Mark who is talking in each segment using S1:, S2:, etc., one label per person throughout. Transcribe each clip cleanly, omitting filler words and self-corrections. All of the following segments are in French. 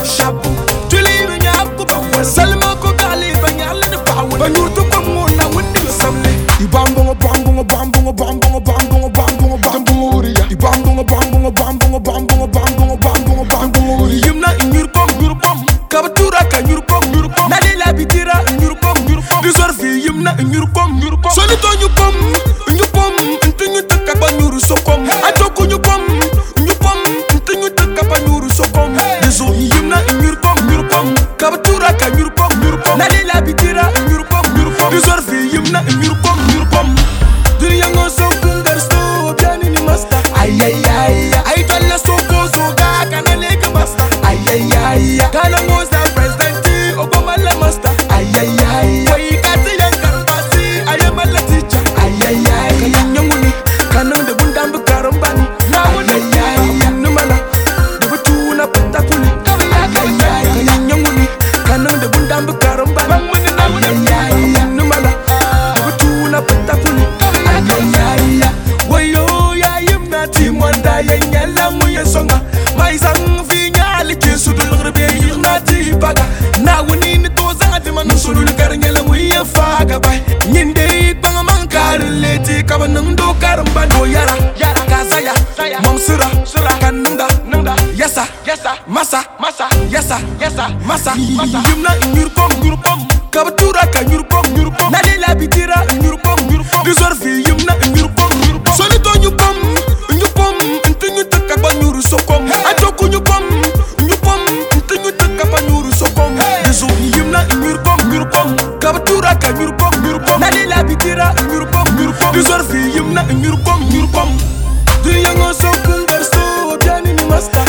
S1: shabu tuli bi ñap ko ba salma ko gali ba ñal de baw ba ñur to ko mo na windi samle I bambungo bambungo bambungo bambungo bambungo bambungo bambungo uriya I bambungo bambungo bambungo bambungo bambungo bambungo bambungo uriya yimna ñur pom kabatura ka ñur pom nali la bitira ñur pom disor fi yimna ñur pom soli to ñu pom ntu ñu takka ba ñur so pom atoko ñu pom ntu ñu takka ba ñur so pom disor yimna ñur pom kabatura ka ñur pom nali la bitira ñur pom disor fi yimna ñur pom dunya ngo so kungar so biani ni masta ay dalla so ko so ga kana le ka masta ay kana ngo sa president Obama la masta ay way ka ti yan karbasi ay mala teacher ay kana nyanguni kana de bundam bu karambani na woni numala de batuna patakuli kana nyanguni kana de bundam bu karambani na woni numala de batuna patakuli wayo ya yimna timwanda yanyala muye songa maizang vinyali kisudul grbe yimna tibaga na woni ni to zanga de man sulul garngela muye faga bay nyinde banga mankar leti kabanang do karamba do yara kazaya mamsura kanunda yasa masa yasa yimna nyur pom kabatura ka nyur pom nali la bitira nyur pom disor fi yimna nyur pom soli to ñu pom ntu ñu takka ba ñuru so pom atoko ñu pom ntu ñu takka ba ñuru so pom disor yimna nyur pom kabatura ka nyur pom nali la bitira nyur pom disor fi yimna nyur pom dunya ngo so kungar so biani ni masta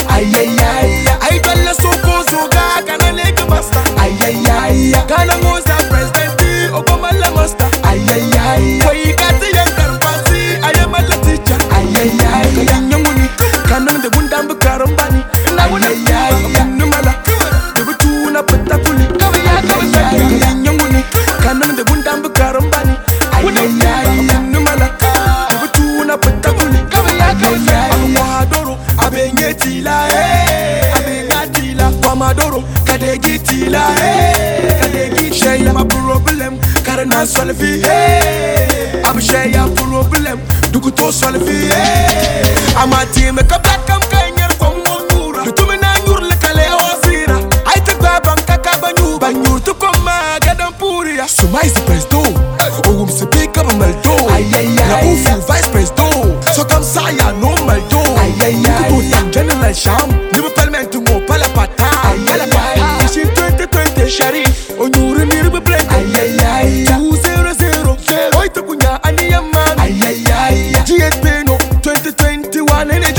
S1: ay dalla so ko so ga kana le ka masta ay kana ngo sa president Obama la masta ay way ka ti yan karbasi ay mala teacher kana nyanguni kana de bundam bu karambani na wona numala de butuna patakuli kana nyanguni kana de bundam bu karambani numala de butuna patakuli amadoro abengetila abengatila amadoro kadegitila kadegi shaya ma problem karana solvi am shaya problem duku to solvi amati me kapta kam kanyar kongo nura tumina nyur le kale wasira ay te banka ka banyur to koma gadam puria suma is presto o se pick up maldo na ufu vice presto so comme ça ya no maldo to tam general sham ni me permettre mo pala pata si 2020 sharif o nyuru ni be play 200 oi to kunya ani yamman GSP no 2021 ene